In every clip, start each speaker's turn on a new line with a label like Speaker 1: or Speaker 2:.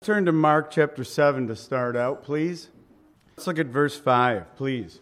Speaker 1: turn to Mark chapter 7 to start out, please. Let's look at verse 5, please.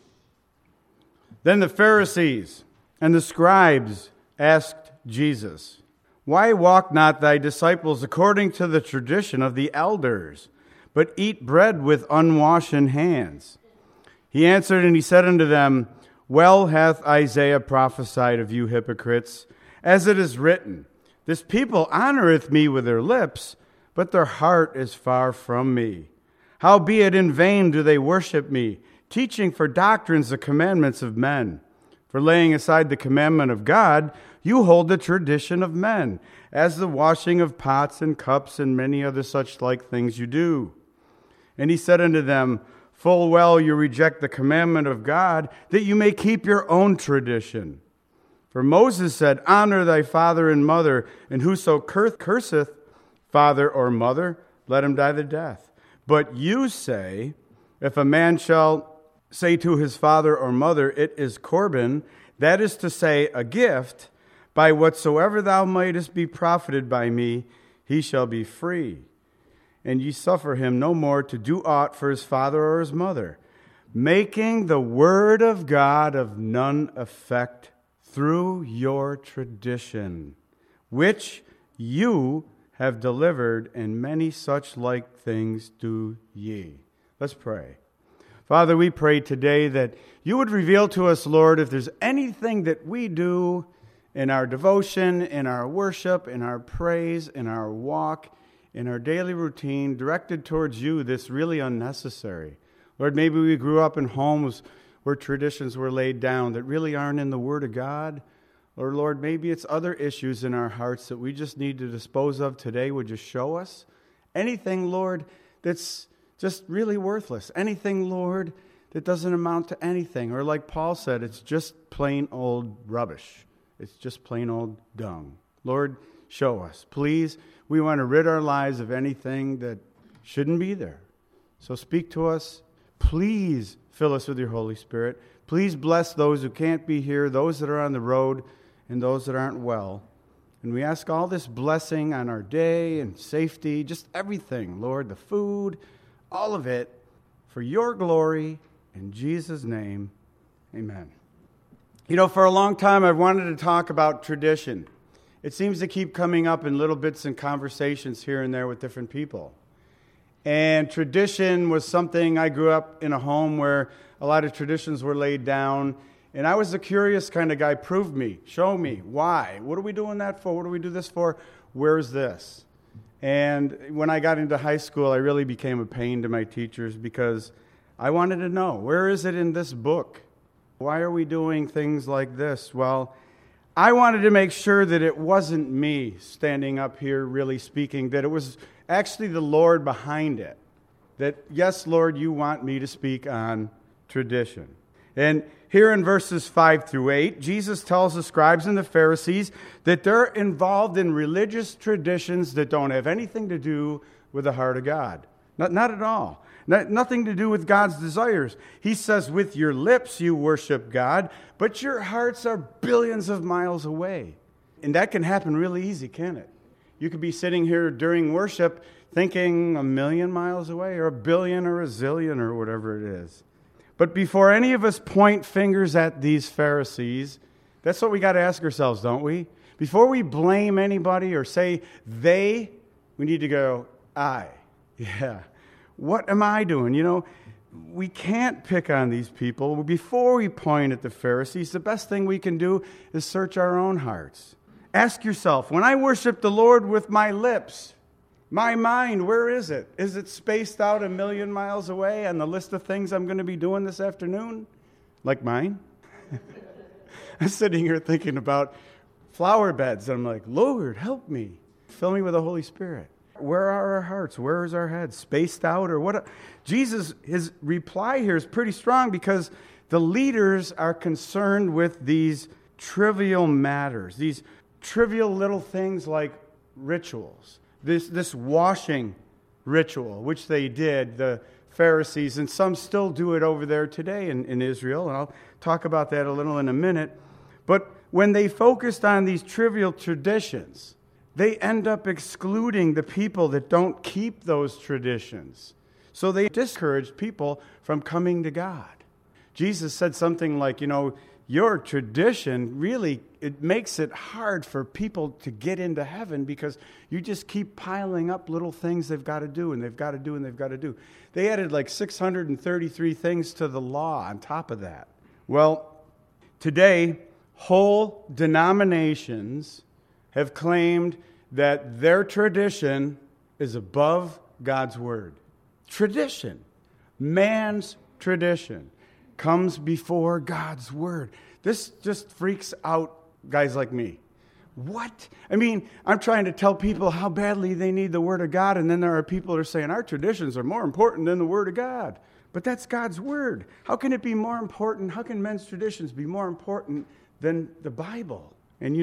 Speaker 1: Then the Pharisees and the scribes asked Jesus, "Why walk not thy disciples according to the tradition of the elders, but eat bread with unwashen hands?" He answered and he said unto them, "Well hath Isaiah prophesied of you hypocrites, as it is written, This people honoreth me with their lips, but their heart is far from me. Howbeit in vain do they worship me, teaching for doctrines the commandments of men. For laying aside the commandment of God, you hold the tradition of men, as the washing of pots and cups and many other such like things you do." And he said unto them, "Full well you reject the commandment of God, that you may keep your own tradition. For Moses said, Honor thy father and mother, and whoso curseth father or mother, let him die the death. But you say, If a man shall say to his father or mother, It is Corban, that is to say, a gift, by whatsoever thou mightest be profited by me, he shall be free. And ye suffer him no more to do aught for his father or his mother, making the word of God of none effect through your tradition, which you have delivered, and many such like things do ye." Let's pray. Father, we pray today that you would reveal to us, Lord, if there's anything that we do in our devotion, in our worship, in our praise, in our walk, in our daily routine directed towards you that's really unnecessary. Lord, maybe we grew up in homes where traditions were laid down that really aren't in the Word of God. Or Lord, maybe it's other issues in our hearts that we just need to dispose of today. Would you show us anything, Lord, that's just really worthless? Anything, Lord, that doesn't amount to anything? Or like Paul said, it's just plain old rubbish. It's just plain old dung. Lord, show us. Please, we want to rid our lives of anything that shouldn't be there. So speak to us. Please fill us with your Holy Spirit. Please bless those who can't be here, those that are on the road, and those that aren't well. And we ask all this blessing on our day and safety, just everything, Lord, the food, all of it, for your glory, in Jesus' name, amen. You know, for a long time I've wanted to talk about tradition. It seems to keep coming up in little bits and conversations here and there with different people. And tradition was something, I grew up in a home where a lot of traditions were laid down. And I was a curious kind of guy. Prove me. Show me. Why? What are we doing that for? What do we do this for? Where's this? And when I got into high school, I really became a pain to my teachers because I wanted to know, where is it in this book? Why are we doing things like this? Well, I wanted to make sure that it wasn't me standing up here really speaking, that it was actually the Lord behind it. That, yes, Lord, you want me to speak on tradition. And here in verses 5 through 8, Jesus tells the scribes and the Pharisees that they're involved in religious traditions that don't have anything to do with the heart of God. Not at all. Nothing to do with God's desires. He says, with your lips you worship God, but your hearts are billions of miles away. And that can happen really easy, can't it? You could be sitting here during worship thinking 1,000,000 miles away, or 1,000,000,000 or 1,000,000,000 or whatever it is. But before any of us point fingers at these Pharisees, that's what we got to ask ourselves, don't we? Before we blame anybody or say they, we need to go, I. Yeah. What am I doing? You know, we can't pick on these people. Before we point at the Pharisees, the best thing we can do is search our own hearts. Ask yourself, when I worship the Lord with my lips, my mind, where is it? Is it spaced out 1,000,000 miles away on the list of things I'm going to be doing this afternoon? Like mine? I'm sitting here thinking about flower beds. I'm like, Lord, help me. Fill me with the Holy Spirit. Where are our hearts? Where is our head? Spaced out or what? Jesus, his reply here is pretty strong because the leaders are concerned with these trivial matters, these trivial little things like rituals. This washing ritual, which they did, the Pharisees, and some still do it over there today in Israel, and I'll talk about that a little in a minute. But when they focused on these trivial traditions, they end up excluding the people that don't keep those traditions. So they discourage people from coming to God. Jesus said something like, your tradition really, it makes it hard for people to get into heaven because you just keep piling up little things they've got to do and they've got to do and they've got to do. They added like 633 things to the law on top of that. Well, today, whole denominations have claimed that their tradition is above God's word. Tradition, man's tradition, comes before God's word. This just freaks out guys like me. What? I mean, I'm trying to tell people how badly they need the word of God, and then there are people who are saying our traditions are more important than the word of God. But that's God's word. How can it be more important? How can men's traditions be more important than the Bible? And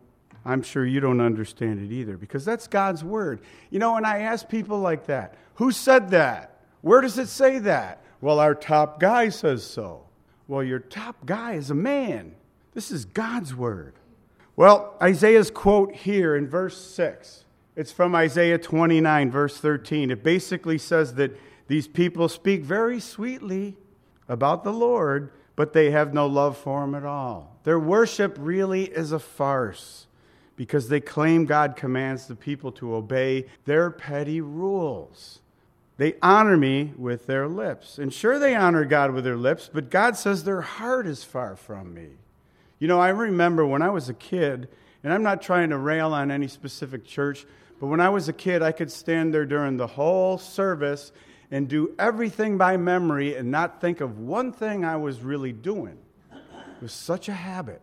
Speaker 1: I'm sure you don't understand it either, because that's God's word. And I ask people like that, who said that? Where does it say that? Well, our top guy says so. Well, your top guy is a man. This is God's word. Well, Isaiah's quote here in verse 6, it's from Isaiah 29, verse 13. It basically says that these people speak very sweetly about the Lord, but they have no love for him at all. Their worship really is a farce because they claim God commands the people to obey their petty rules. They honor me with their lips. And sure, they honor God with their lips, but God says their heart is far from me. I remember when I was a kid, and I'm not trying to rail on any specific church, but when I was a kid, I could stand there during the whole service and do everything by memory and not think of one thing I was really doing. It was such a habit.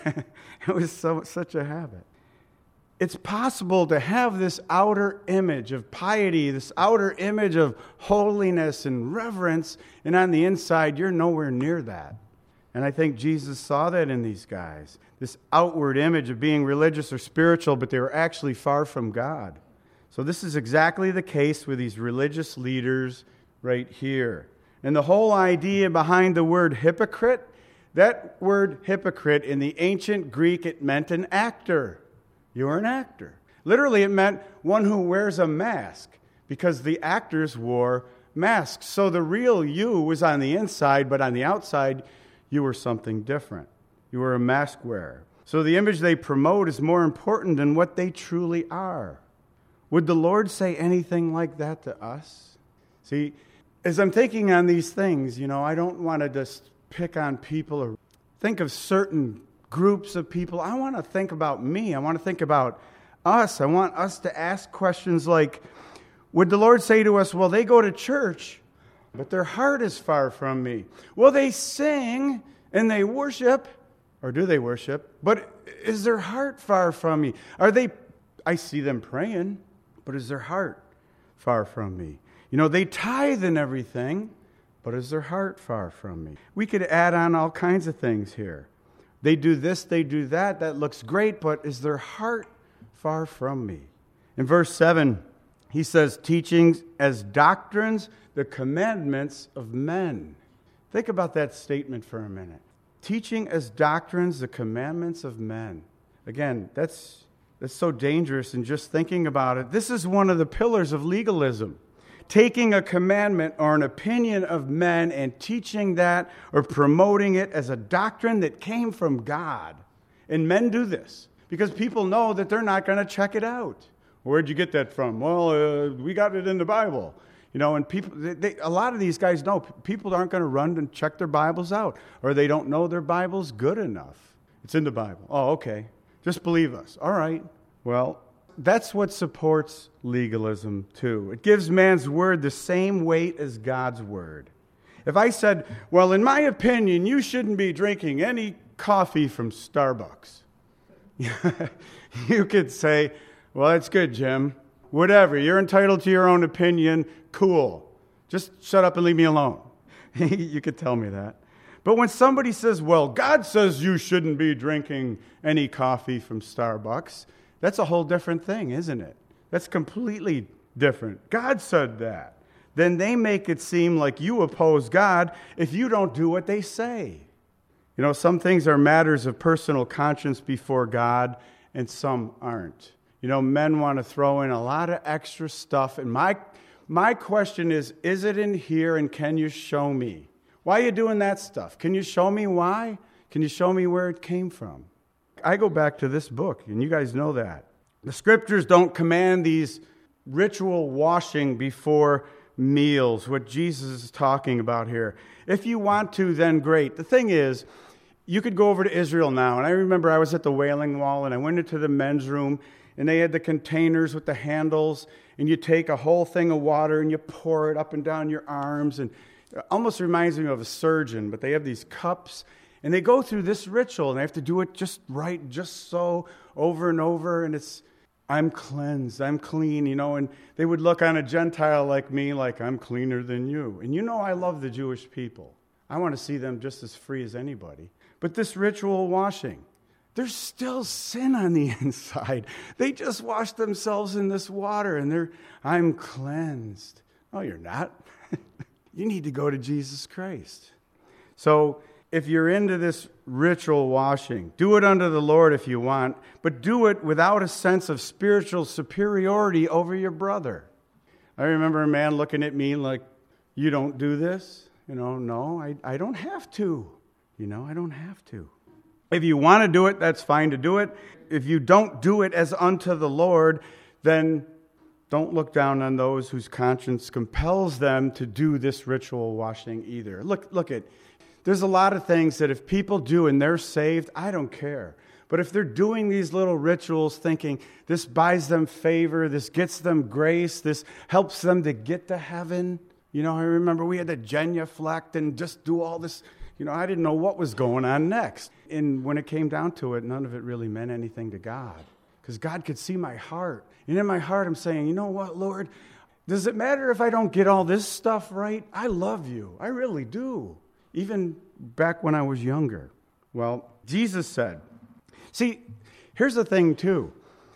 Speaker 1: It was such a habit. It's possible to have this outer image of piety, this outer image of holiness and reverence, and on the inside, you're nowhere near that. And I think Jesus saw that in these guys, this outward image of being religious or spiritual, but they were actually far from God. So this is exactly the case with these religious leaders right here. And the whole idea behind the word hypocrite, that word hypocrite in the ancient Greek, it meant an actor. You were an actor. Literally, it meant one who wears a mask because the actors wore masks. So the real you was on the inside, but on the outside, you were something different. You were a mask wearer. So the image they promote is more important than what they truly are. Would the Lord say anything like that to us? See, as I'm thinking on these things, I don't want to just pick on people or think of certain groups of people. I want to think about me. I want to think about us. I want us to ask questions like, would the Lord say to us, well, they go to church, but their heart is far from me. Well, they sing and they worship, or do they worship? But is their heart far from me? I see them praying, but is their heart far from me? They tithe and everything, but is their heart far from me? We could add on all kinds of things here. They do this, they do that. That looks great, but is their heart far from me? In verse 7, he says, teaching as doctrines the commandments of men. Think about that statement for a minute. Teaching as doctrines the commandments of men. Again, that's so dangerous in just thinking about it. This is one of the pillars of legalism. Taking a commandment or an opinion of men and teaching that or promoting it as a doctrine that came from God. And men do this because people know that they're not going to check it out. Where'd you get that from? Well, we got it in the Bible. And people, a lot of these guys know people aren't going to run and check their Bibles out, or they don't know their Bible's good enough. It's in the Bible. Oh, okay. Just believe us. All right. Well, that's what supports legalism, too. It gives man's word the same weight as God's word. If I said, well, in my opinion, you shouldn't be drinking any coffee from Starbucks, you could say, well, that's good, Jim. Whatever. You're entitled to your own opinion. Cool. Just shut up and leave me alone. You could tell me that. But when somebody says, well, God says you shouldn't be drinking any coffee from Starbucks, that's a whole different thing, isn't it? That's completely different. God said that. Then they make it seem like you oppose God if you don't do what they say. Some things are matters of personal conscience before God, and some aren't. Men want to throw in a lot of extra stuff. And my question is it in here and can you show me? Why are you doing that stuff? Can you show me why? Can you show me where it came from? I go back to this book, and you guys know that. The scriptures don't command these ritual washing before meals, what Jesus is talking about here. If you want to, then great. The thing is, you could go over to Israel now, and I remember I was at the Wailing Wall, and I went into the men's room, and they had the containers with the handles, and you take a whole thing of water, and you pour it up and down your arms, and it almost reminds me of a surgeon, but they have these cups, and they go through this ritual, and they have to do it just right, just so, over and over, and I'm cleansed, I'm clean, and they would look on a Gentile like me like I'm cleaner than you. And I love the Jewish people. I want to see them just as free as anybody. But this ritual washing, there's still sin on the inside. They just wash themselves in this water and I'm cleansed. Oh, you're not. You need to go to Jesus Christ. So if you're into this ritual washing, do it unto the Lord if you want, but do it without a sense of spiritual superiority over your brother. I remember a man looking at me like, you don't do this? No, I don't have to. I don't have to. If you want to do it, that's fine to do it. If you don't do it as unto the Lord, then don't look down on those whose conscience compels them to do this ritual washing either. Look at, there's a lot of things that if people do and they're saved, I don't care. But if they're doing these little rituals thinking this buys them favor, this gets them grace, this helps them to get to heaven. I remember we had to genuflect and just do all this. I didn't know what was going on next. And when it came down to it, none of it really meant anything to God. Because God could see my heart. And in my heart, I'm saying, you know what, Lord? Does it matter if I don't get all this stuff right? I love you. I really do. Even back when I was younger. Well, Jesus said, see, here's the thing, too.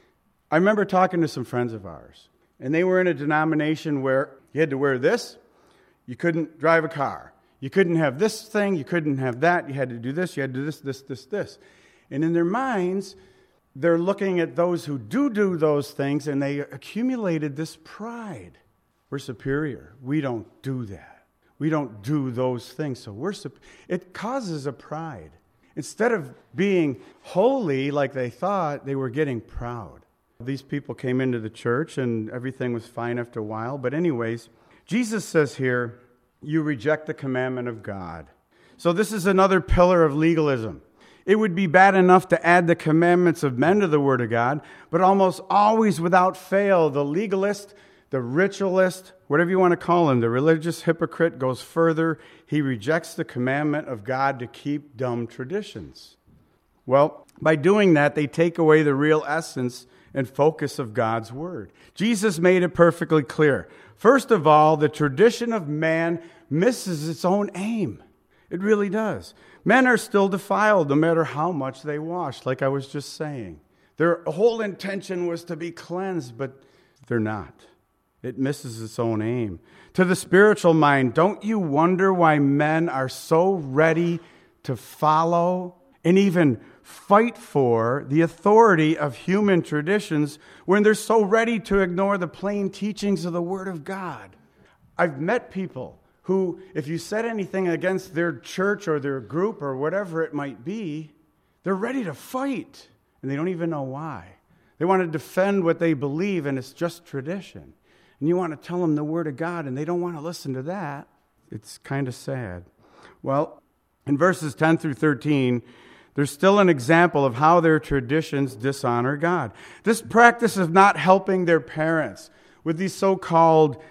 Speaker 1: I remember talking to some friends of ours. And they were in a denomination where you had to wear this. You couldn't drive a car. You couldn't have this thing, you couldn't have that, you had to do this, you had to do this. And in their minds, they're looking at those who do those things, and they accumulated this pride. We're superior. We don't do that. We don't do those things. So it causes a pride. Instead of being holy like they thought, they were getting proud. These people came into the church, and everything was fine after a while. But anyways, Jesus says here, you reject the commandment of God. So this is another pillar of legalism. It would be bad enough to add the commandments of men to the Word of God, but almost always without fail, the legalist, the ritualist, whatever you want to call him, the religious hypocrite goes further. He rejects the commandment of God to keep dumb traditions. Well, by doing that, they take away the real essence and focus of God's Word. Jesus made it perfectly clear. First of all, the tradition of man misses its own aim. It really does. Men are still defiled no matter how much they wash, like I was just saying. Their whole intention was to be cleansed, but they're not. It misses its own aim. To the spiritual mind, don't you wonder why men are so ready to follow and even fight for the authority of human traditions when they're so ready to ignore the plain teachings of the Word of God? I've met people who, if you said anything against their church or their group or whatever it might be, they're ready to fight, and they don't even know why. They want to defend what they believe, and it's just tradition. And you want to tell them the Word of God, and they don't want to listen to that. It's kind of sad. Well, in verses 10 through 13, there's still an example of how their traditions dishonor God. This practice of not helping their parents with these so-called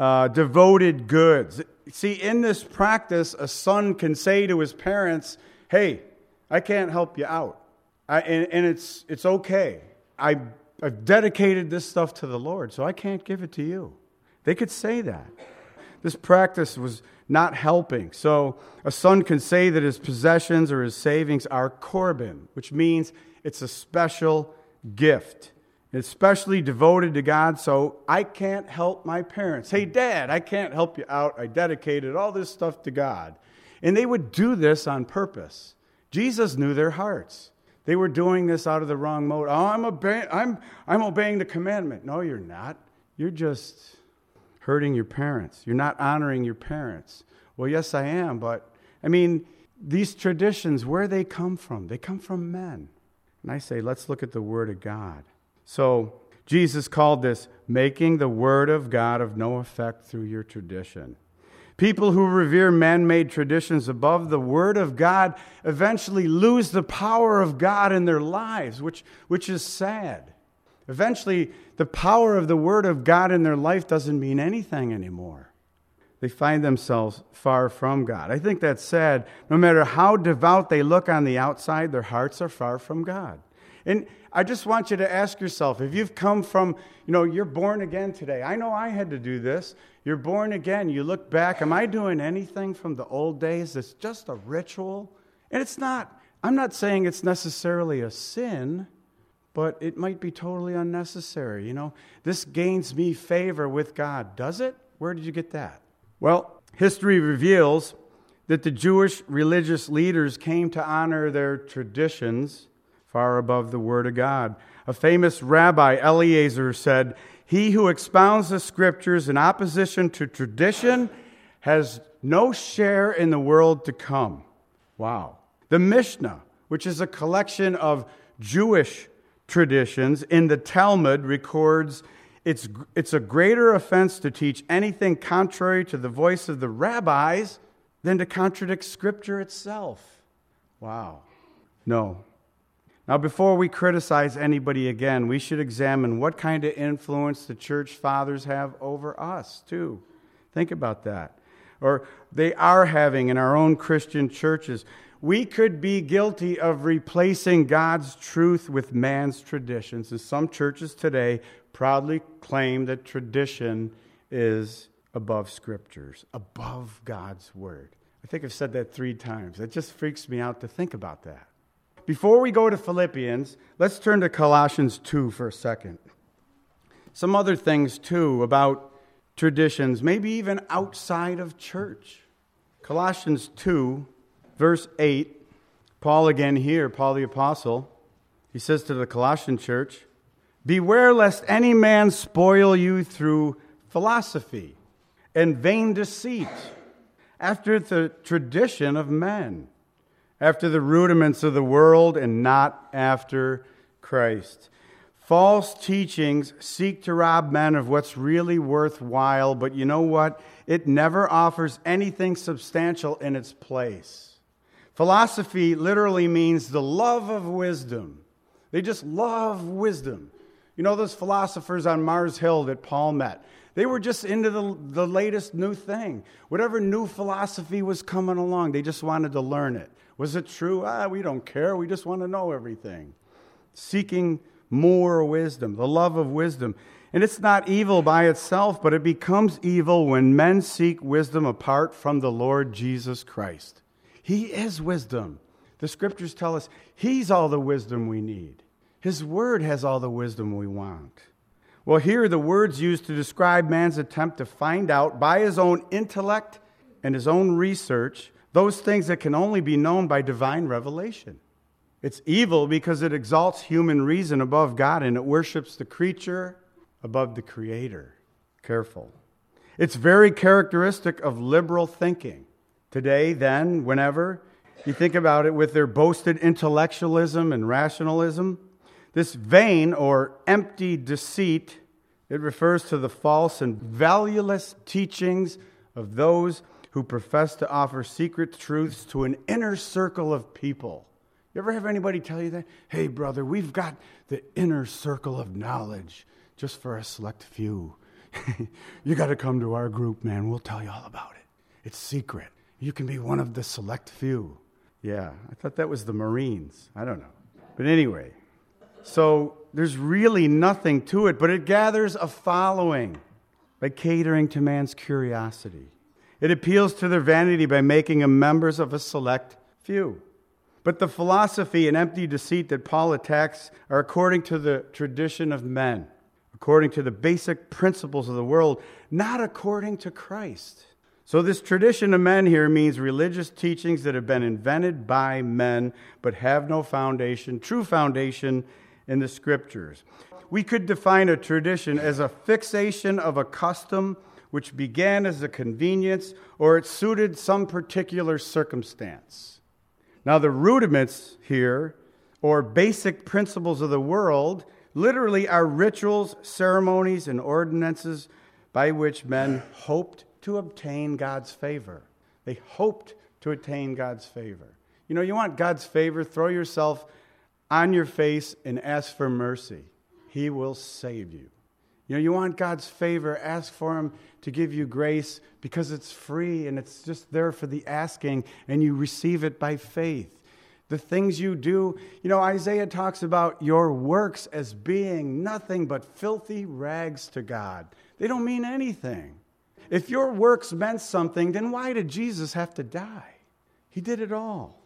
Speaker 1: devoted goods. See, in this practice, a son can say to his parents, hey, I can't help you out. And it's okay. I've dedicated this stuff to the Lord, so I can't give it to you. They could say that. This practice was not helping. So a son can say that his possessions or his savings are korban, which means it's a special gift. It's specially devoted to God, so I can't help my parents. Hey, Dad, I can't help you out. I dedicated all this stuff to God. And they would do this on purpose. Jesus knew their hearts. They were doing this out of the wrong motive. Oh, I'm obeying the commandment. No, you're not. You're just hurting your parents. You're not honoring your parents. Well, yes, I am, but these traditions, where they come from? They come from men. And I say, let's look at the Word of God. So Jesus called this making the Word of God of no effect through your tradition. People who revere man-made traditions above the Word of God eventually lose the power of God in their lives, which is sad. Eventually, the power of the Word of God in their life doesn't mean anything anymore. They find themselves far from God. I think that's sad. No matter how devout they look on the outside, their hearts are far from God. And I just want you to ask yourself, if you've come from, you're born again today. I know I had to do this. You're born again. You look back, am I doing anything from the old days that's just a ritual? And it's not. I'm not saying it's necessarily a sin, but it might be totally unnecessary. This gains me favor with God. Does it? Where did you get that? Well, history reveals that the Jewish religious leaders came to honor their traditions far above the Word of God. A famous rabbi, Eliezer, said, "He who expounds the Scriptures in opposition to tradition has no share in the world to come." Wow. The Mishnah, which is a collection of Jewish traditions in the Talmud, records it's a greater offense to teach anything contrary to the voice of the rabbis than to contradict Scripture itself. Wow. No. Now, before we criticize anybody again, we should examine what kind of influence the church fathers have over us, too. Think about that. Or they are having in our own Christian churches. We could be guilty of replacing God's truth with man's traditions. And some churches today proudly claim that tradition is above Scriptures, above God's Word. I think I've said that 3 times. It just freaks me out to think about that. Before we go to Philippians, let's turn to Colossians 2 for a second. Some other things, too, about traditions, maybe even outside of church. Colossians 2, verse 8, Paul again here, Paul the Apostle, he says to the Colossian church, "Beware lest any man spoil you through philosophy and vain deceit, after the tradition of men, after the rudiments of the world and not after Christ. False teachings seek to rob men of what's really worthwhile, but you know what? It never offers anything substantial in its place." Philosophy literally means the love of wisdom. They just love wisdom. Those philosophers on Mars Hill that Paul met, they were just into the latest new thing. Whatever new philosophy was coming along, they just wanted to learn it. Was it true? We don't care. We just want to know everything. Seeking more wisdom, the love of wisdom. And it's not evil by itself, but it becomes evil when men seek wisdom apart from the Lord Jesus Christ. He is wisdom. The Scriptures tell us He's all the wisdom we need. His Word has all the wisdom we want. Well, here are the words used to describe man's attempt to find out by his own intellect and his own research those things that can only be known by divine revelation. It's evil because it exalts human reason above God and it worships the creature above the Creator. Careful. It's very characteristic of liberal thinking. Today, then, whenever you think about it with their boasted intellectualism and rationalism, this vain or empty deceit, it refers to the false and valueless teachings of those who profess to offer secret truths to an inner circle of people. You ever have anybody tell you that? "Hey, brother, we've got the inner circle of knowledge just for a select few. You got to come to our group, man. We'll tell you all about it. It's secret. You can be one of the select few." Yeah, I thought that was the Marines. I don't know. But anyway, so there's really nothing to it, but it gathers a following by catering to man's curiosity. It appeals to their vanity by making them members of a select few. But the philosophy and empty deceit that Paul attacks are according to the tradition of men, according to the basic principles of the world, not according to Christ. So this tradition of men here means religious teachings that have been invented by men but have no foundation, true foundation in the Scriptures. We could define a tradition as a fixation of a custom which began as a convenience or it suited some particular circumstance. Now the rudiments here, or basic principles of the world, literally are rituals, ceremonies, and ordinances by which men hoped to obtain God's favor. They hoped to attain God's favor. You know, you want God's favor, throw yourself on your face and ask for mercy. He will save you. You know, you want God's favor, ask for Him to give you grace because it's free and it's just there for the asking and you receive it by faith. The things you do, you know, Isaiah talks about your works as being nothing but filthy rags to God. They don't mean anything. If your works meant something, then why did Jesus have to die? He did it all.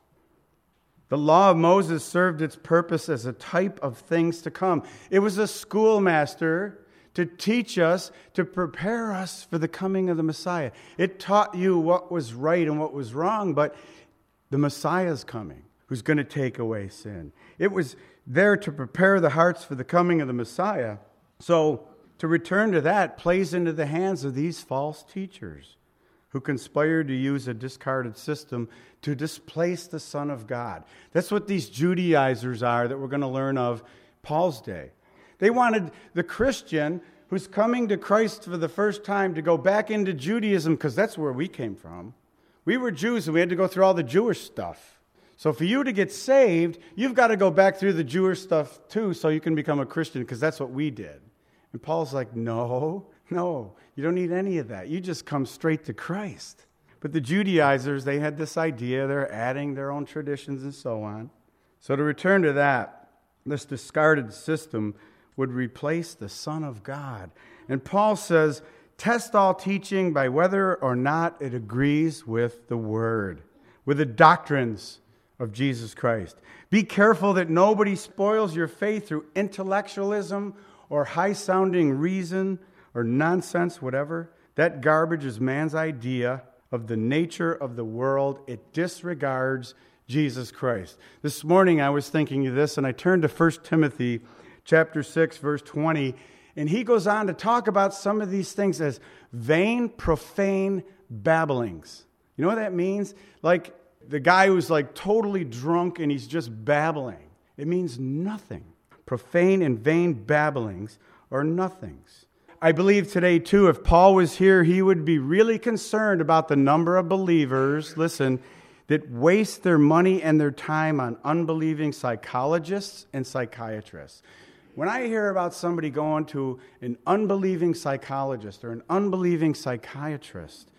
Speaker 1: The law of Moses served its purpose as a type of things to come. It was a schoolmaster to teach us, to prepare us for the coming of the Messiah. It taught you what was right and what was wrong, but the Messiah's coming, who's going to take away sin. It was there to prepare the hearts for the coming of the Messiah. So, to return to that plays into the hands of these false teachers who conspired to use a discarded system to displace the Son of God. That's what these Judaizers are that we're going to learn of Paul's day. They wanted the Christian who's coming to Christ for the first time to go back into Judaism because that's where we came from. We were Jews and we had to go through all the Jewish stuff. So for you to get saved, you've got to go back through the Jewish stuff too so you can become a Christian because that's what we did. And Paul's like, no, you don't need any of that. You just come straight to Christ. But the Judaizers, they had this idea. They're adding their own traditions and so on. So to return to that, this discarded system would replace the Son of God. And Paul says, test all teaching by whether or not it agrees with the Word, with the doctrines of Jesus Christ. Be careful that nobody spoils your faith through intellectualism or high-sounding reason or nonsense, whatever. That garbage is man's idea of the nature of the world. It disregards Jesus Christ. This morning I was thinking of this, and I turned to 1 Timothy chapter 6, verse 20, and he goes on to talk about some of these things as vain, profane babblings. You know what that means? Like the guy who's like totally drunk and he's just babbling. It means nothing. Profane and vain babblings are nothings. I believe today, too, if Paul was here, he would be really concerned about the number of believers, listen, that waste their money and their time on unbelieving psychologists and psychiatrists. When I hear about somebody going to an unbelieving psychologist or an unbelieving psychiatrist,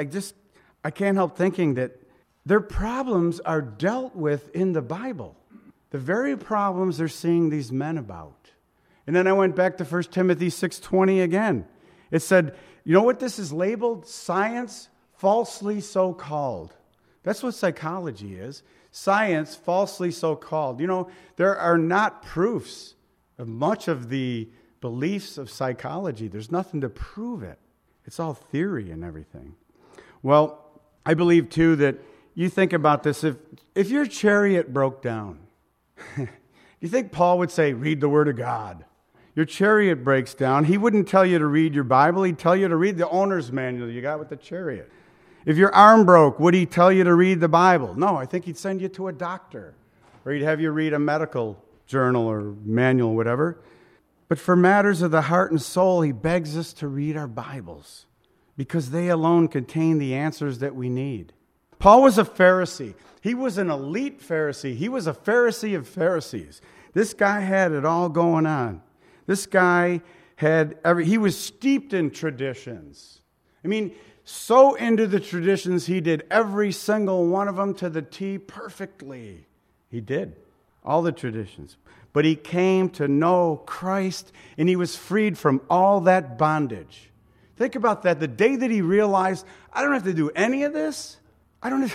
Speaker 1: I can't help thinking that their problems are dealt with in the Bible. The very problems they're seeing these men about. And then I went back to 1 Timothy 6:20 again. It said, you know what this is labeled? Science falsely so called. That's what psychology is. Science falsely so called. You know, there are not proofs of much of the beliefs of psychology. There's nothing to prove it. It's all theory and everything. Well, I believe too that you think about this. If your chariot broke down, you think Paul would say, read the Word of God? Your chariot breaks down. He wouldn't tell you to read your Bible. He'd tell you to read the owner's manual you got with the chariot. If your arm broke, would he tell you to read the Bible? No, I think he'd send you to a doctor. Or he'd have you read a medical journal or manual, whatever. But for matters of the heart and soul, he begs us to read our Bibles because they alone contain the answers that we need. Paul was a Pharisee. He was an elite Pharisee. He was a Pharisee of Pharisees. This guy had it all going on. This guy he was steeped in traditions. I mean, so into the traditions, he did every single one of them to the T perfectly. He did. All the traditions. But he came to know Christ, and he was freed from all that bondage. Think about that. The day that he realized, I don't have to do any of this. I don't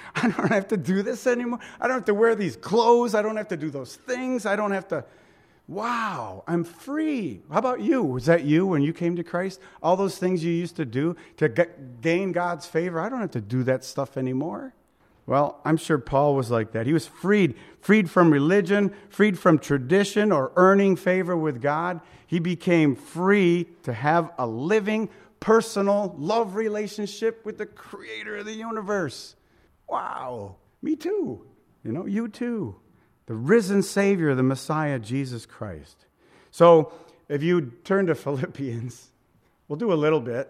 Speaker 1: have to do this anymore. I don't have to wear these clothes. I don't have to do those things. I don't have to Wow, I'm free. How about you? Was that you when you came to Christ? All those things you used to do to gain God's favor, I don't have to do that stuff anymore. Well, I'm sure Paul was like that. He was freed from religion, freed from tradition or earning favor with God. He became free to have a living, personal love relationship with the creator of the universe. Wow, me too. You too. The risen Savior, the Messiah, Jesus Christ. So, if you turn to Philippians, we'll do a little bit.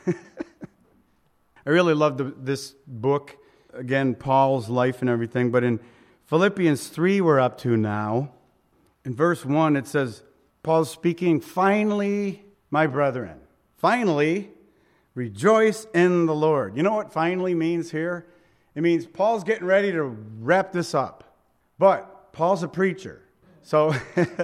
Speaker 1: I really love this book. Again, Paul's life and everything. But in Philippians 3, we're up to now. In verse 1, it says, Paul's speaking, finally, my brethren. Finally, rejoice in the Lord. You know what finally means here? It means Paul's getting ready to wrap this up. But Paul's a preacher. So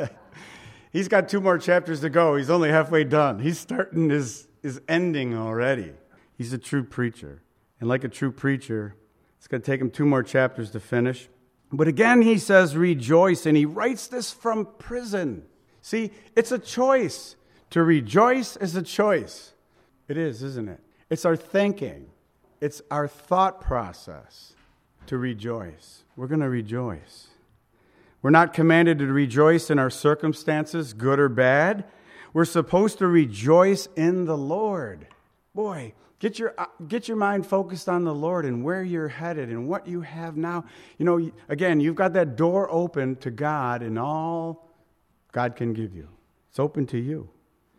Speaker 1: he's got 2 more chapters to go. He's only halfway done. He's starting his ending already. He's a true preacher. And like a true preacher, it's going to take him 2 more chapters to finish. But again, he says rejoice, and he writes this from prison. See, it's a choice. To rejoice is a choice. It is, isn't it? It's our thinking. It's our thought process to rejoice. We're going to rejoice. We're not commanded to rejoice in our circumstances, good or bad. We're supposed to rejoice in the Lord. Boy, get your mind focused on the Lord and where you're headed and what you have now. Again, you've got that door open to God and all God can give you. It's open to you.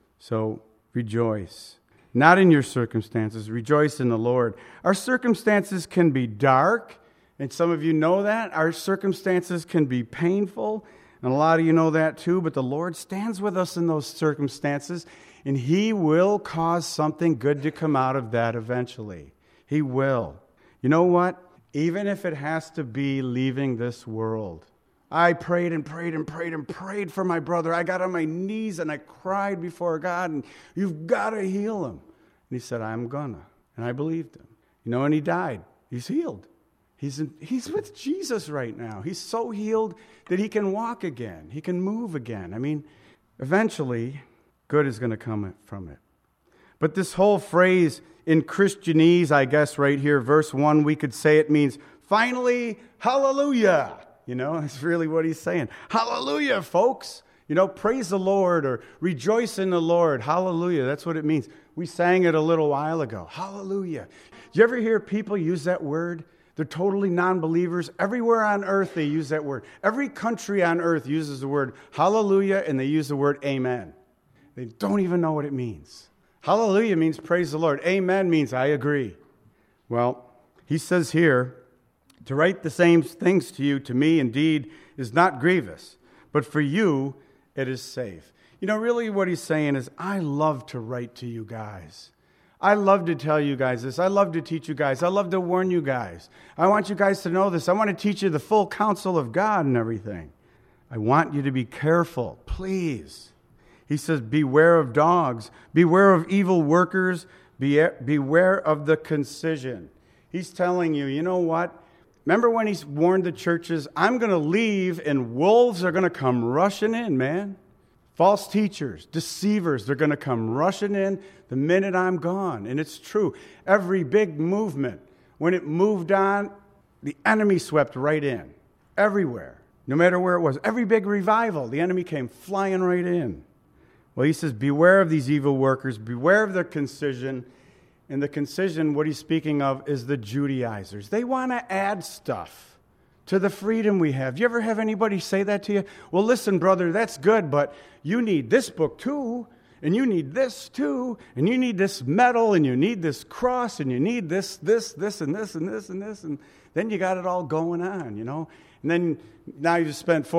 Speaker 1: So rejoice. Not in your circumstances. Rejoice in the Lord. Our circumstances can be dark, and some of you know that. Our circumstances can be painful, and a lot of you know that too, but the Lord stands with us in those circumstances, and He will cause something good to come out of that eventually. He will. You know what? Even if it has to be leaving this world. I prayed and prayed and prayed and prayed for my brother. I got on my knees and I cried before God, and you've got to heal him. And he said, I'm gonna. And I believed him. And he died. He's healed. He's with Jesus right now. He's so healed that he can walk again. He can move again. Eventually, good is going to come from it. But this whole phrase in Christianese, I guess right here, verse 1, we could say it means, finally, hallelujah. That's really what he's saying. Hallelujah, folks. Praise the Lord or rejoice in the Lord. Hallelujah. That's what it means. We sang it a little while ago. Hallelujah. Do you ever hear people use that word? They're totally non-believers. Everywhere on earth they use that word. Every country on earth uses the word hallelujah, and they use the word amen. They don't even know what it means. Hallelujah means praise the Lord. Amen means I agree. Well, he says here, to write the same things to you, to me indeed, is not grievous, but for you it is safe. Really what he's saying is, I love to write to you guys. I love to tell you guys this. I love to teach you guys. I love to warn you guys. I want you guys to know this. I want to teach you the full counsel of God and everything. I want you to be careful, please. He says, beware of dogs. Beware of evil workers. Beware of the concision. He's telling you, you know what? Remember when he warned the churches, I'm going to leave and wolves are going to come rushing in, man. False teachers, deceivers, they're going to come rushing in the minute I'm gone. And it's true. Every big movement, when it moved on, the enemy swept right in. Everywhere. No matter where it was. Every big revival, the enemy came flying right in. Well, he says, beware of these evil workers. Beware of the concision. And the concision, what he's speaking of, is the Judaizers. They want to add stuff to the freedom we have. Do you ever have anybody say that to you? Well, listen, brother, that's good, but you need this book too, and you need this too, and you need this medal, and you need this cross, and you need this, and this, and this, and this, and then you got it all going on, And then now you just spent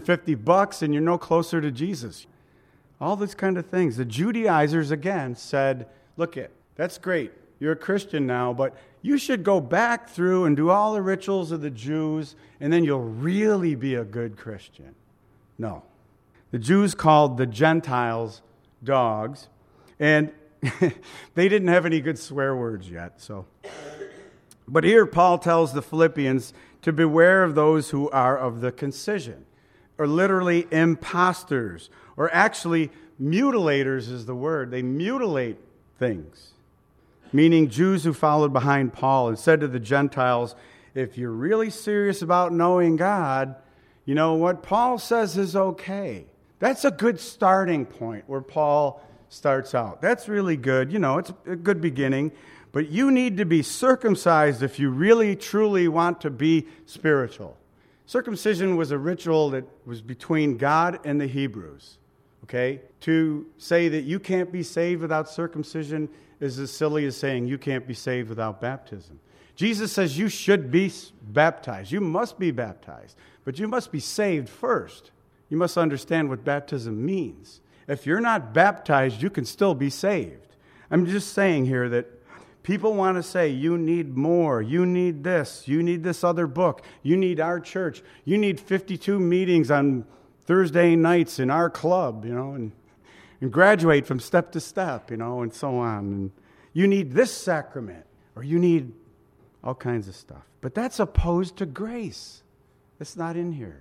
Speaker 1: $450, and you're no closer to Jesus. All this kind of things. The Judaizers, again, said, look it, that's great. You're a Christian now, but you should go back through and do all the rituals of the Jews, and then you'll really be a good Christian. No. The Jews called the Gentiles dogs, and they didn't have any good swear words yet. But here Paul tells the Philippians to beware of those who are of the concision. are literally imposters, or actually mutilators is the word. They mutilate things, meaning Jews who followed behind Paul and said to the Gentiles, if you're really serious about knowing God, you know what Paul says is okay. That's a good starting point where Paul starts out. That's really good. You know, it's a good beginning. But you need to be circumcised if you really, truly want to be spiritual. Circumcision was a ritual that was between God and the Hebrews. Okay? To say that you can't be saved without circumcision is as silly as saying you can't be saved without baptism. Jesus says you should be baptized. You must be baptized. But you must be saved first. You must understand what baptism means. If you're not baptized, you can still be saved. I'm just saying here that people want to say, you need more, you need this other book, you need our church, you need 52 meetings on Thursday nights in our club, and graduate from step to step, and so on. And you need this sacrament, or you need all kinds of stuff. But that's opposed to grace. That's not in here.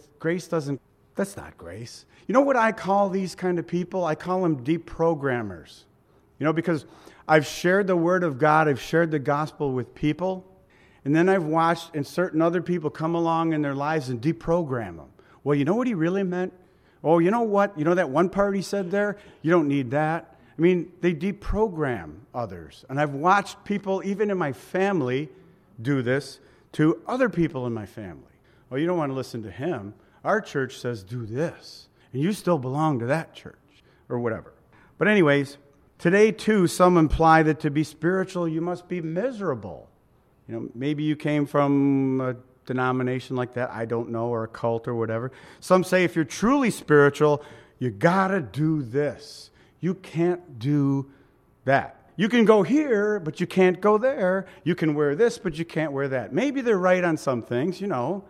Speaker 1: That's not grace. You know what I call these kind of people? I call them deprogrammers. Because I've shared the Word of God, I've shared the gospel with people, and then I've watched and certain other people come along in their lives and deprogram them. Well, you know what he really meant? Oh, you know what? You know that one part he said there? You don't need that. I mean, they deprogram others. And I've watched people, even in my family, do this to other people in my family. Oh, you don't want to listen to him. Our church says do this, and you still belong to that church, or whatever. But anyways, today, too, some imply that to be spiritual, you must be miserable. Maybe you came from a denomination like that, I don't know, or a cult or whatever. Some say if you're truly spiritual, you got to do this. You can't do that. You can go here, but you can't go there. You can wear this, but you can't wear that. Maybe they're right on some things,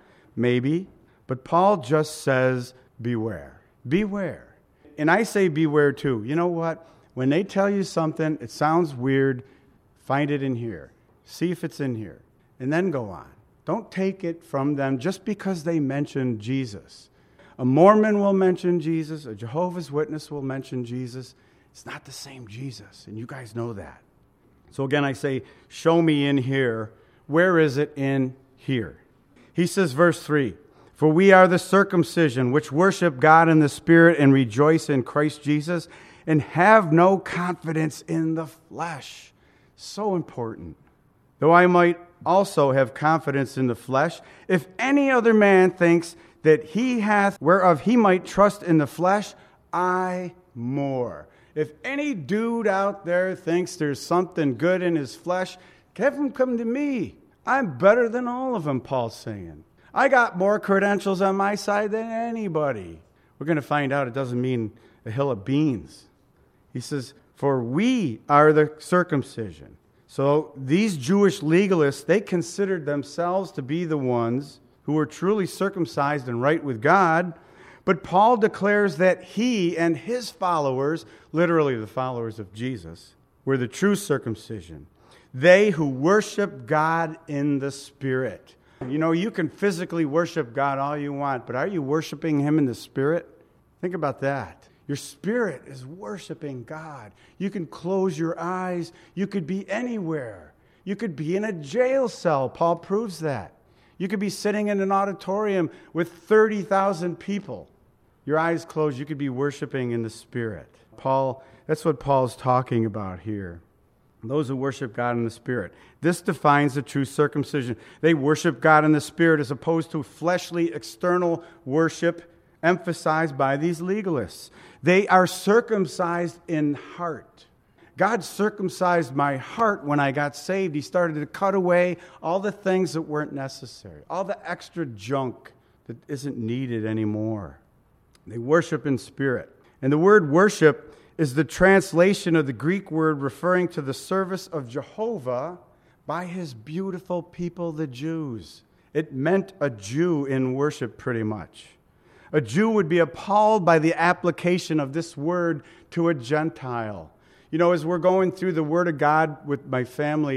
Speaker 1: maybe. But Paul just says, beware. Beware. And I say beware too. You know what? When they tell you something, it sounds weird, find it in here. See if it's in here. And then go on. Don't take it from them just because they mention Jesus. A Mormon will mention Jesus. A Jehovah's Witness will mention Jesus. It's not the same Jesus, and you guys know that. So again, I say, show me in here. Where is it in here? He says, verse 3, for we are the circumcision, which worship God in the Spirit and rejoice in Christ Jesus, and have no confidence in the flesh. So important. Though I might also have confidence in the flesh, if any other man thinks that he hath whereof he might trust in the flesh, I more. If any dude out there thinks there's something good in his flesh, have him come to me. I'm better than all of them, Paul's saying. I got more credentials on my side than anybody. We're going to find out it doesn't mean a hill of beans. He says, for we are the circumcision. So these Jewish legalists, they considered themselves to be the ones who were truly circumcised and right with God. But Paul declares that he and his followers, literally the followers of Jesus, were the true circumcision. They who worship God in the Spirit. You can physically worship God all you want, but are you worshiping Him in the Spirit? Think about that. Your spirit is worshiping God. You can close your eyes. You could be anywhere. You could be in a jail cell. Paul proves that. You could be sitting in an auditorium with 30,000 people. Your eyes closed. You could be worshiping in the Spirit. That's what Paul's talking about here. Those who worship God in the Spirit. This defines the true circumcision. They worship God in the Spirit as opposed to fleshly external worship emphasized by these legalists. They are circumcised in heart. God circumcised my heart when I got saved. He started to cut away all the things that weren't necessary, all the extra junk that isn't needed anymore. They worship in spirit. And the word worship is the translation of the Greek word referring to the service of Jehovah by His beautiful people, the Jews. It meant a Jew in worship pretty much. A Jew would be appalled by the application of this word to a Gentile. As we're going through the Word of God with my family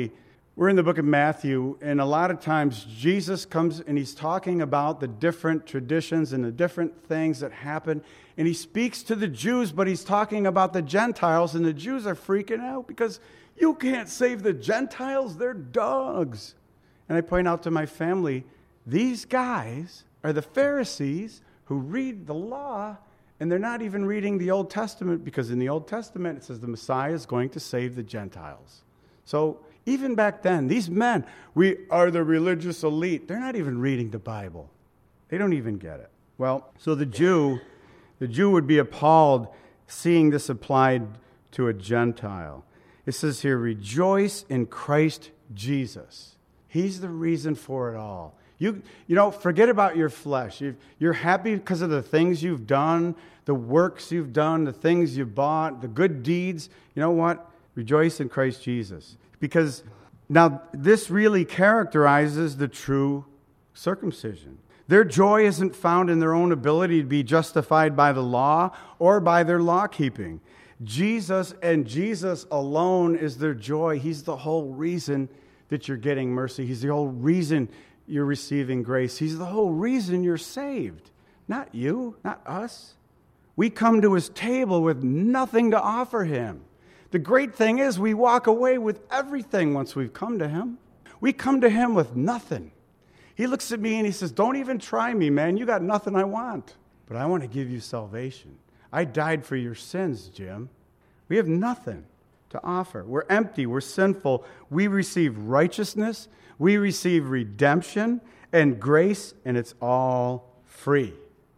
Speaker 1: We're in the book of Matthew, and a lot of times Jesus comes and he's talking about the different traditions and the different things that happen. And he speaks to the Jews, but he's talking about the Gentiles, and the Jews are freaking out because you can't save the Gentiles, they're dogs. And I point out to my family, these guys are the Pharisees who read the law, and they're not even reading the Old Testament, because in the Old Testament it says the Messiah is going to save the Gentiles. So even back then, these men, we are the religious elite. They're not even reading the Bible. They don't even get it. Well, so the Jew would be appalled seeing this applied to a Gentile. It says here, rejoice in Christ Jesus. He's the reason for it all. You know, forget about your flesh. You're happy because of the things you've done, the works you've done, the things you've bought, the good deeds. You know what? Rejoice in Christ Jesus. Because now this really characterizes the true circumcision. Their joy isn't found in their own ability to be justified by the law or by their law keeping. Jesus and Jesus alone is their joy. He's the whole reason that you're getting mercy. He's the whole reason you're receiving grace. He's the whole reason you're saved. Not you, not us. We come to his table with nothing to offer him. The great thing is we walk away with everything once we've come to him. We come to him with nothing. He looks at me and he says, don't even try me, man. You got nothing I want. But I want to give you salvation. I died for your sins, Jim. We have nothing to offer. We're empty. We're sinful. We receive righteousness. We receive redemption and grace, and it's all free.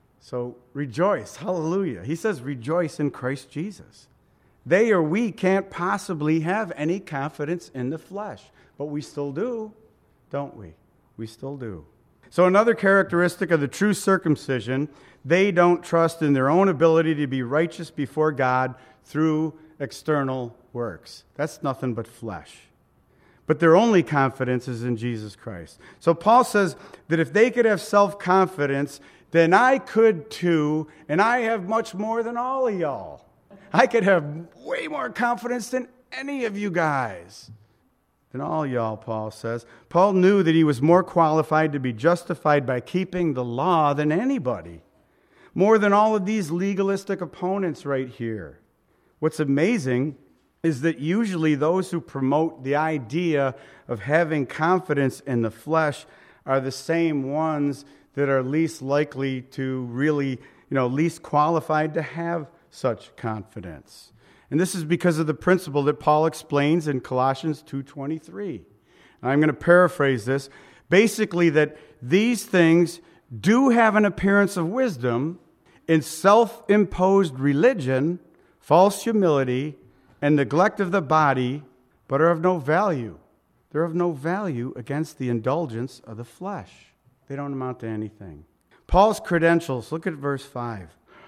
Speaker 1: So rejoice. Hallelujah. He says rejoice in Christ Jesus. They or we can't possibly have any confidence in the flesh, but we still do, don't we? We still do. So another characteristic of the true circumcision, they don't trust in their own ability to be righteous before God through external works. That's nothing but flesh. But their only confidence is in Jesus Christ. So Paul says that if they could have self-confidence, then I could too, and I have much more than all of y'all. I could have way more confidence than any of you guys. Than all y'all, Paul says. Paul knew that he was more qualified to be justified by keeping the law than anybody. More than all of these legalistic opponents right here. What's amazing is that usually those who promote the idea of having confidence in the flesh are the same ones that are least likely to really, least qualified to have such confidence. And this is because of the principle that Paul explains in Colossians 2:23. I'm going to paraphrase this. Basically, that these things do have an appearance of wisdom in self-imposed religion, false humility, and neglect of the body, but are of no value. They're of no value against the indulgence of the flesh. They don't amount to anything. Paul's credentials, look at verse 5.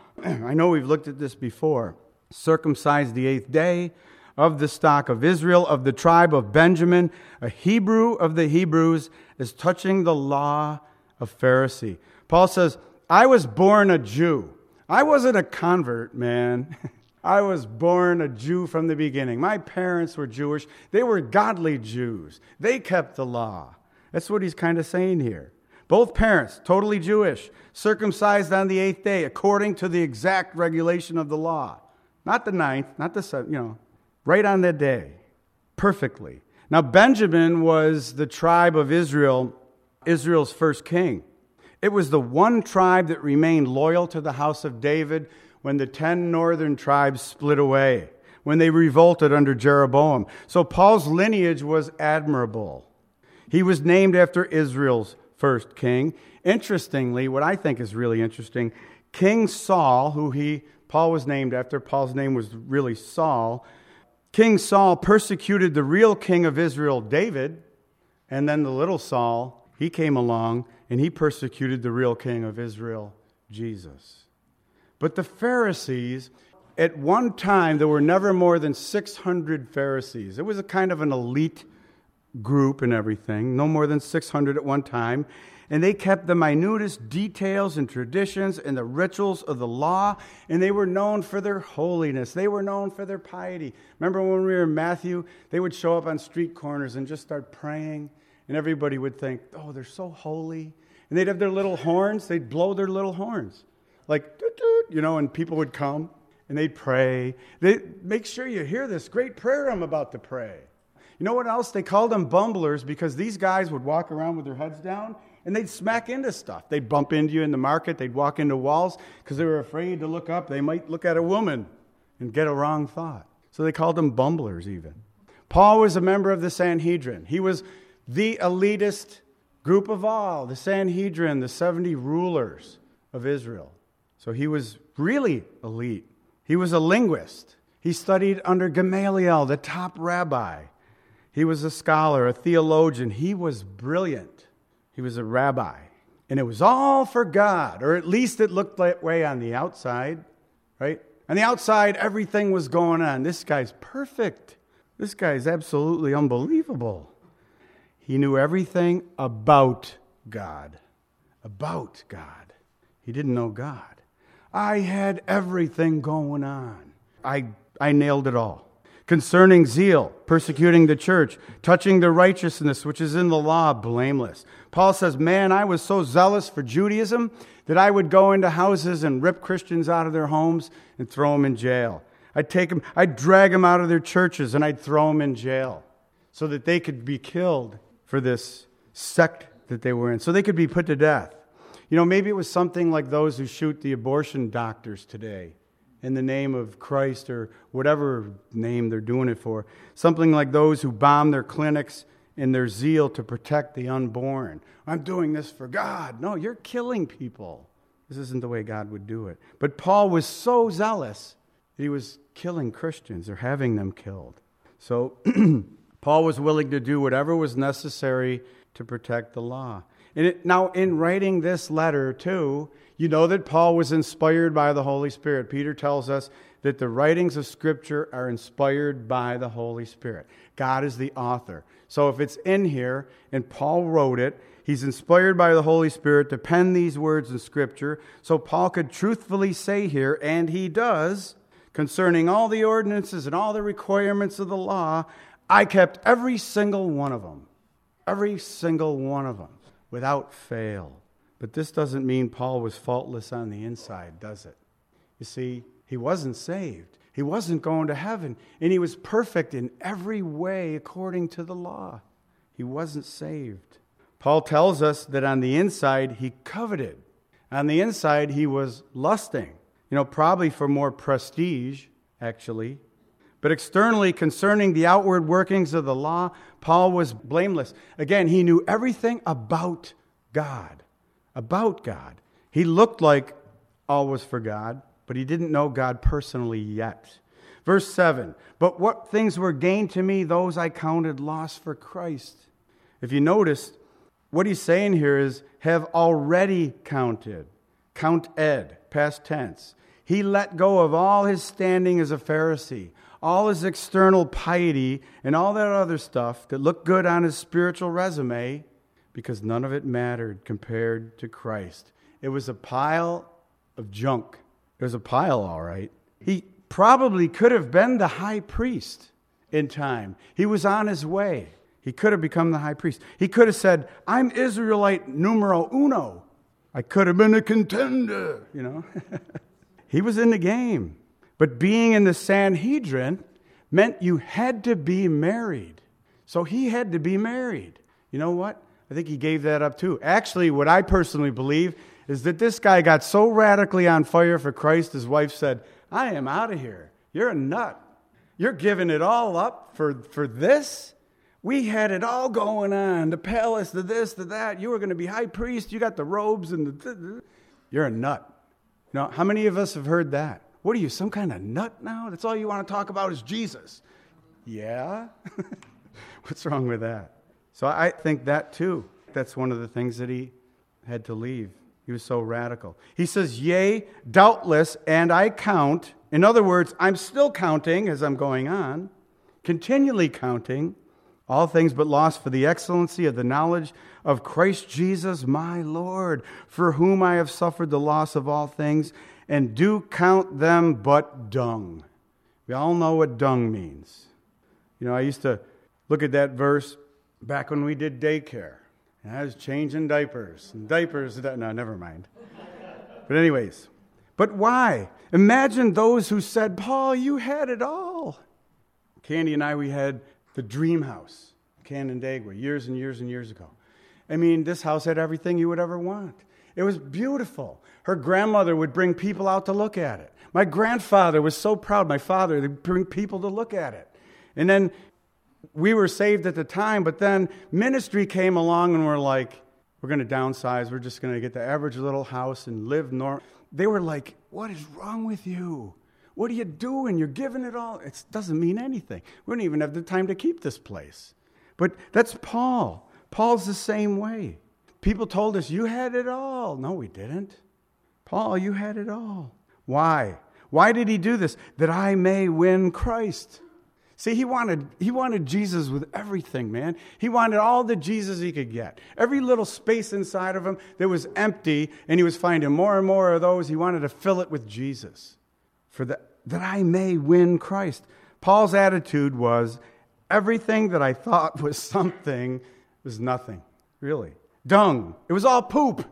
Speaker 1: I know we've looked at this before. Circumcised the 8th day, of the stock of Israel, of the tribe of Benjamin, a Hebrew of the Hebrews, as touching the law of Pharisee. Paul says, I was born a Jew. I wasn't a convert, man. I was born a Jew from the beginning. My parents were Jewish. They were godly Jews. They kept the law. That's what he's kind of saying here. Both parents, totally Jewish, circumcised on the 8th day, according to the exact regulation of the law. Not the 9th, not the 7th, right on that day, perfectly. Now, Benjamin was the tribe of Israel, Israel's first king. It was the one tribe that remained loyal to the house of David when the 10 northern tribes split away, when they revolted under Jeroboam. So Paul's lineage was admirable. He was named after Israel's first king. Interestingly, what I think is really interesting, King Saul, who Paul was named after, Paul's name was really Saul. King Saul persecuted the real king of Israel, David, and then the little Saul, he came along and he persecuted the real king of Israel, Jesus. But the Pharisees, at one time, there were never more than 600 Pharisees. It was a kind of an elite group and everything, no more than 600 at one time. And they kept the minutest details and traditions and the rituals of the law, and they were known for their holiness. They were known for their piety. Remember when we were in Matthew, they would show up on street corners and just start praying, and everybody would think, oh, they're so holy. And they'd have their little horns. They'd blow their little horns, like, doot, doot, and people would come, and they'd pray. They'd make sure you hear this great prayer I'm about to pray. You know what else? They called them bumblers because these guys would walk around with their heads down, and they'd smack into stuff. They'd bump into you in the market. They'd walk into walls because they were afraid to look up. They might look at a woman and get a wrong thought. So they called them bumblers even. Paul was a member of the Sanhedrin. He was the elitist group of all, the Sanhedrin, the 70 rulers of Israel. So he was really elite. He was a linguist. He studied under Gamaliel, the top rabbi. He was a scholar, a theologian. He was brilliant. He was a rabbi. And it was all for God, or at least it looked that way on the outside, right? On the outside, everything was going on. This guy's perfect. This guy's absolutely unbelievable. He knew everything about God. About God. He didn't know God. I had everything going on. I nailed it all. Concerning zeal, persecuting the church, touching the righteousness which is in the law, blameless. Paul says, man, I was so zealous for Judaism that I would go into houses and rip Christians out of their homes and throw them in jail. I'd drag them out of their churches and I'd throw them in jail so that they could be killed for this sect that they were in, so they could be put to death. Maybe it was something like those who shoot the abortion doctors today in the name of Christ or whatever name they're doing it for. Something like those who bomb their clinics in their zeal to protect the unborn. I'm doing this for God. No, you're killing people. This isn't the way God would do it. But Paul was so zealous that he was killing Christians or having them killed. So Paul was willing to do whatever was necessary to protect the law. Now, in writing this letter, too, you know that Paul was inspired by the Holy Spirit. Peter tells us that the writings of Scripture are inspired by the Holy Spirit. God is the author. So if it's in here and Paul wrote it, he's inspired by the Holy Spirit to pen these words in Scripture. So Paul could truthfully say here, and he does, concerning all the ordinances and all the requirements of the law, I kept every single one of them. Every single one of them, without fail. But this doesn't mean Paul was faultless on the inside, does it? You see, he wasn't saved. He wasn't going to heaven. And he was perfect in every way according to the law. He wasn't saved. Paul tells us that on the inside, he coveted. On the inside, he was lusting. Probably for more prestige, actually. But externally, concerning the outward workings of the law, Paul was blameless. Again, he knew everything about God. About God. He looked like all was for God, but he didn't know God personally yet. Verse 7, but what things were gained to me, those I counted loss for Christ. If you notice, what he's saying here is, have already counted. Counted, past tense. He let go of all his standing as a Pharisee, all his external piety, and all that other stuff that looked good on his spiritual resume, because none of it mattered compared to Christ. It was a pile of junk. It was a pile, all right. He probably could have been the high priest in time. He was on his way. He could have become the high priest. He could have said, I'm Israelite numero uno. I could have been a contender, He was in the game. But being in the Sanhedrin meant you had to be married. So he had to be married. You know what? I think he gave that up too. Actually, what I personally believe is that this guy got so radically on fire for Christ, his wife said, I am out of here. You're a nut. You're giving it all up for this? We had it all going on. The palace, the this, the that. You were going to be high priest. You got the robes and the... You're a nut. How many of us have heard that? What are you, some kind of nut now? That's all you want to talk about is Jesus. Yeah? What's wrong with that? So I think that too. That's one of the things that he had to leave. He was so radical. He says, yea, doubtless, and I count. In other words, I'm still counting as I'm going on, continually counting all things but lost for the excellency of the knowledge of Christ Jesus my Lord, for whom I have suffered the loss of all things, and do count them but dung. We all know what dung means. You know, I used to look at that verse back when we did daycare. And I was changing diapers. And diapers, no, never mind. But anyways, but why? Imagine those who said, Paul, you had it all. Candy and I, we had the dream house, Canandaigua, years and years and years ago. I mean, this house had everything you would ever want. It was beautiful. Her grandmother would bring people out to look at it. My grandfather was so proud. My father would bring people to look at it. And then we were saved at the time, but then ministry came along and we're like, we're going to downsize. We're just going to get the average little house and live normal. They were like, what is wrong with you? What are you doing? You're giving it all. It doesn't mean anything. We don't even have the time to keep this place. But that's Paul. Paul's the same way. People told us, you had it all. No, we didn't. Paul, you had it all. Why? Why did he do this? That I may win Christ. See, he wanted Jesus with everything, man. He wanted all the Jesus he could get. Every little space inside of him that was empty, and he was finding more and more of those. He wanted to fill it with Jesus. That I may win Christ. Paul's attitude was, everything that I thought was something was nothing, really. Dung. It was all poop.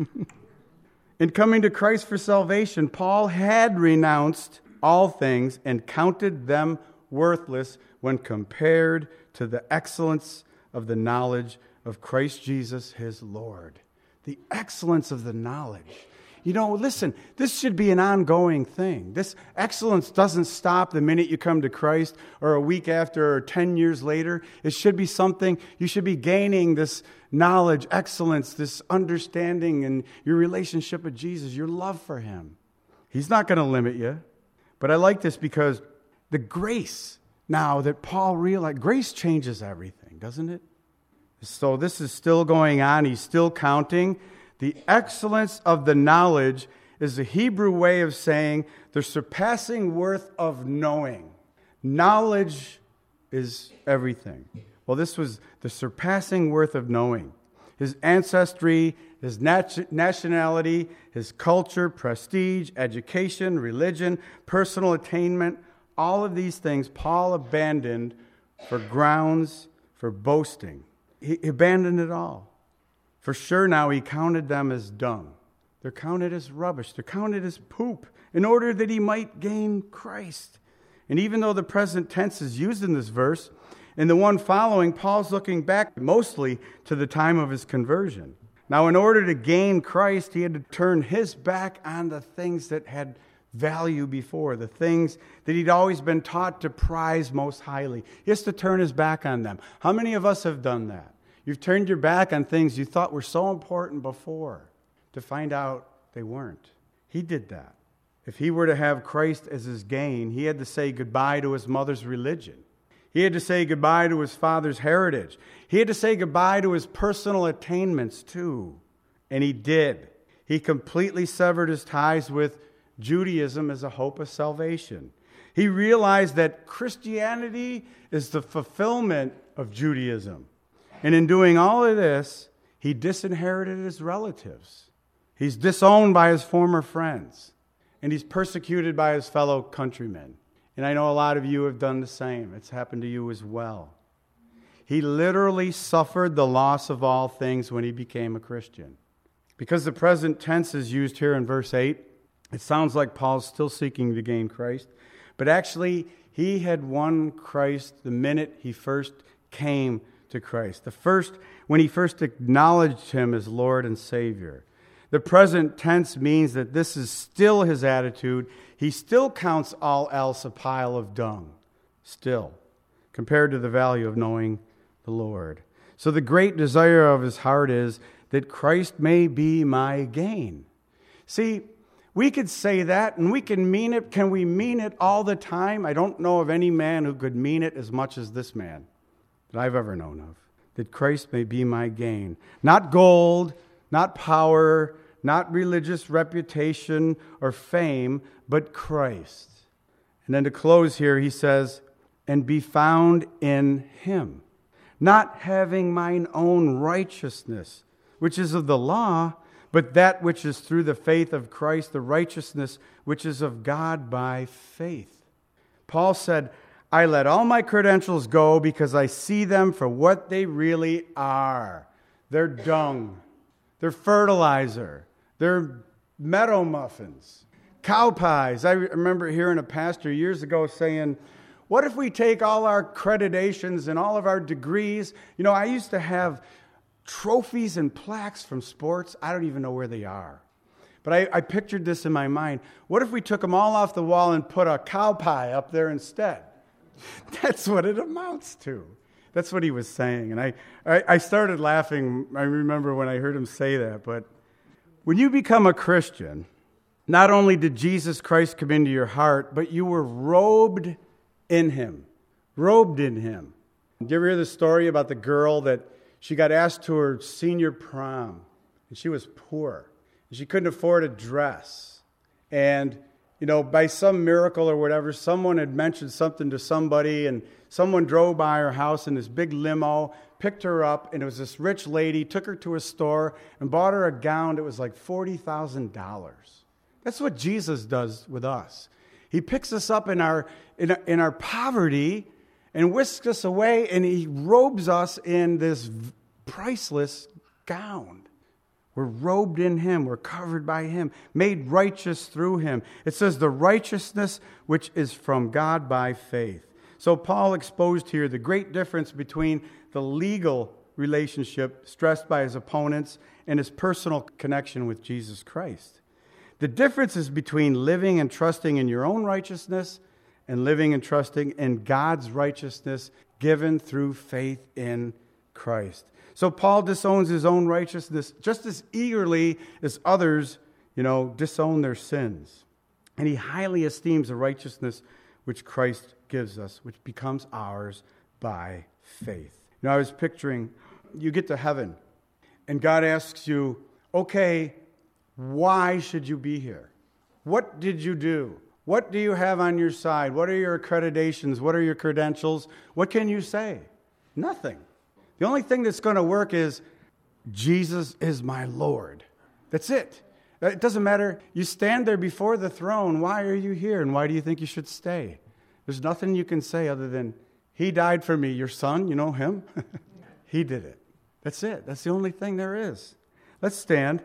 Speaker 1: In coming to Christ for salvation, Paul had renounced all things and counted them worthless when compared to the excellence of the knowledge of Christ Jesus his Lord. The excellence of the knowledge. You know, listen, this should be an ongoing thing. This excellence doesn't stop the minute you come to Christ or a week after or 10 years later. It should be something, you should be gaining this knowledge, excellence, this understanding in your relationship with Jesus, your love for him. He's not going to limit you. But I like this because the grace now that Paul realized, grace changes everything, doesn't it? So this is still going on. He's still counting. The excellence of the knowledge is the Hebrew way of saying the surpassing worth of knowing. Knowledge is everything. Well, this was the surpassing worth of knowing. His ancestry, his nationality, his culture, prestige, education, religion, personal attainment, all of these things Paul abandoned for grounds for boasting. He abandoned it all. For sure now he counted them as dung. They're counted as rubbish. They're counted as poop in order that he might gain Christ. And even though the present tense is used in this verse, in the one following, Paul's looking back mostly to the time of his conversion. Now, in order to gain Christ, he had to turn his back on the things that had value before, the things that he'd always been taught to prize most highly. He has to turn his back on them. How many of us have done that? You've turned your back on things you thought were so important before to find out they weren't. He did that. If he were to have Christ as his gain, he had to say goodbye to his mother's religion. He had to say goodbye to his father's heritage. He had to say goodbye to his personal attainments too. And he did. He completely severed his ties with Judaism as a hope of salvation. He realized that Christianity is the fulfillment of Judaism. And in doing all of this, he disinherited his relatives. He's disowned by his former friends. And he's persecuted by his fellow countrymen. And I know a lot of you have done the same. It's happened to you as well. He literally suffered the loss of all things when he became a Christian. Because the present tense is used here in verse 8, it sounds like Paul's still seeking to gain Christ. But actually, he had won Christ the minute he first came to Christ. When he first acknowledged him as Lord and Savior. The present tense means that this is still his attitude. He still counts all else a pile of dung. Still. Compared to the value of knowing the Lord. So the great desire of his heart is that Christ may be my gain. See, we could say that and we can mean it. Can we mean it all the time? I don't know of any man who could mean it as much as this man that I've ever known of. That Christ may be my gain. Not gold, not power, not religious reputation or fame, but Christ. And then to close here, he says, and be found in him. not having mine own righteousness, which is of the law, but that which is through the faith of Christ, the righteousness which is of God by faith. Paul said, I let all my credentials go because I see them for what they really are. They're dung. They're fertilizer. They're meadow muffins. Cow pies. I remember hearing a pastor years ago saying, what if we take all our accreditations and all of our degrees? You know, I used to have trophies and plaques from sports. I don't even know where they are. But I pictured this in my mind. What if we took them all off the wall and put a cow pie up there instead? That's what it amounts to. That's what he was saying. And I started laughing. I remember when I heard him say that. But when you become a Christian, not only did Jesus Christ come into your heart, but you were robed in him. Robed in him. Did you ever hear the story about the girl that she got asked to her senior prom, and she was poor. And she couldn't afford a dress. And, you know, by some miracle or whatever, someone had mentioned something to somebody, and someone drove by her house in this big limo, picked her up, and it was this rich lady, took her to a store, and bought her a gown that was like $40,000. That's what Jesus does with us. He picks us up in our poverty and whisks us away, and he robes us in this priceless gown. We're robed in him. We're covered by him, made righteous through him. It says the righteousness which is from God by faith. So Paul exposed here the great difference between the legal relationship stressed by his opponents and his personal connection with Jesus Christ. The difference is between living and trusting in your own righteousness and living and trusting in God's righteousness given through faith in Christ. So Paul disowns his own righteousness just as eagerly as others, disown their sins. And he highly esteems the righteousness which Christ gives us, which becomes ours by faith. I was picturing, you get to heaven, and God asks you, okay, why should you be here? What did you do? What do you have on your side? What are your accreditations? What are your credentials? What can you say? Nothing. The only thing that's going to work is, Jesus is my Lord. That's it. It doesn't matter. You stand there before the throne. Why are you here? And why do you think you should stay? There's nothing you can say other than, he died for me. Your son, you know him? He did it. That's it. That's the only thing there is. Let's stand.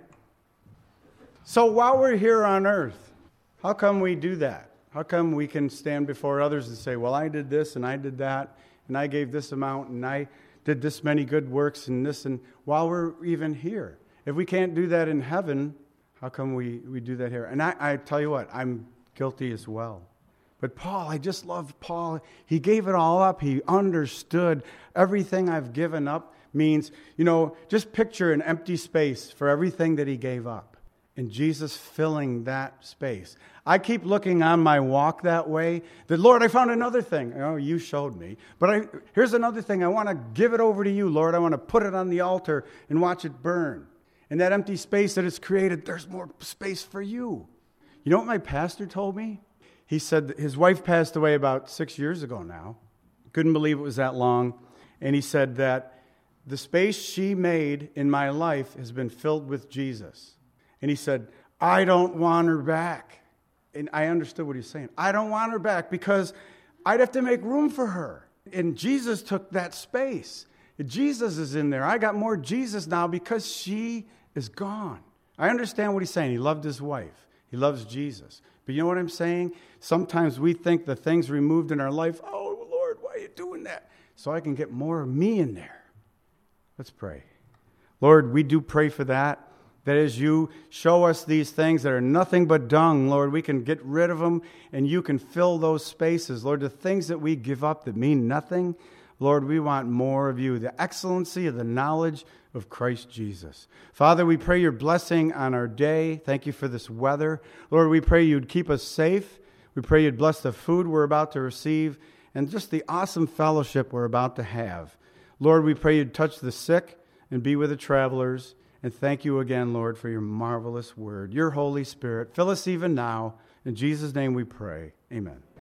Speaker 1: So while we're here on earth, how come we do that? How come we can stand before others and say, well, I did this and I did that, and I gave this amount, and I did this many good works and this, and while we're even here? If we can't do that in heaven, how come we do that here? And I tell you what, I'm guilty as well. But Paul, I just love Paul. He gave it all up. He understood everything I've given up means, just picture an empty space for everything that he gave up. And Jesus filling that space. I keep looking on my walk that way. That, Lord, I found another thing. Oh, you showed me. But here's another thing. I want to give it over to you, Lord. I want to put it on the altar and watch it burn. In that empty space that it's created, there's more space for you. You know what my pastor told me? He said that his wife passed away about 6 years ago now. Couldn't believe it was that long. And he said that the space she made in my life has been filled with Jesus. And he said, I don't want her back. And I understood what he's saying. I don't want her back because I'd have to make room for her. And Jesus took that space. Jesus is in there. I got more Jesus now because she is gone. I understand what he's saying. He loved his wife. He loves Jesus. But you know what I'm saying? Sometimes we think the things removed in our life, oh, Lord, why are you doing that? So I can get more of me in there. Let's pray. Lord, we do pray for that. That as you show us these things that are nothing but dung, Lord, we can get rid of them and you can fill those spaces. Lord, the things that we give up that mean nothing, Lord, we want more of you, the excellency of the knowledge of Christ Jesus. Father, we pray your blessing on our day. Thank you for this weather. Lord, we pray you'd keep us safe. We pray you'd bless the food we're about to receive and just the awesome fellowship we're about to have. Lord, we pray you'd touch the sick and be with the travelers. And thank you again, Lord, for your marvelous word, your Holy Spirit. Fill us even now. In Jesus' name we pray. Amen.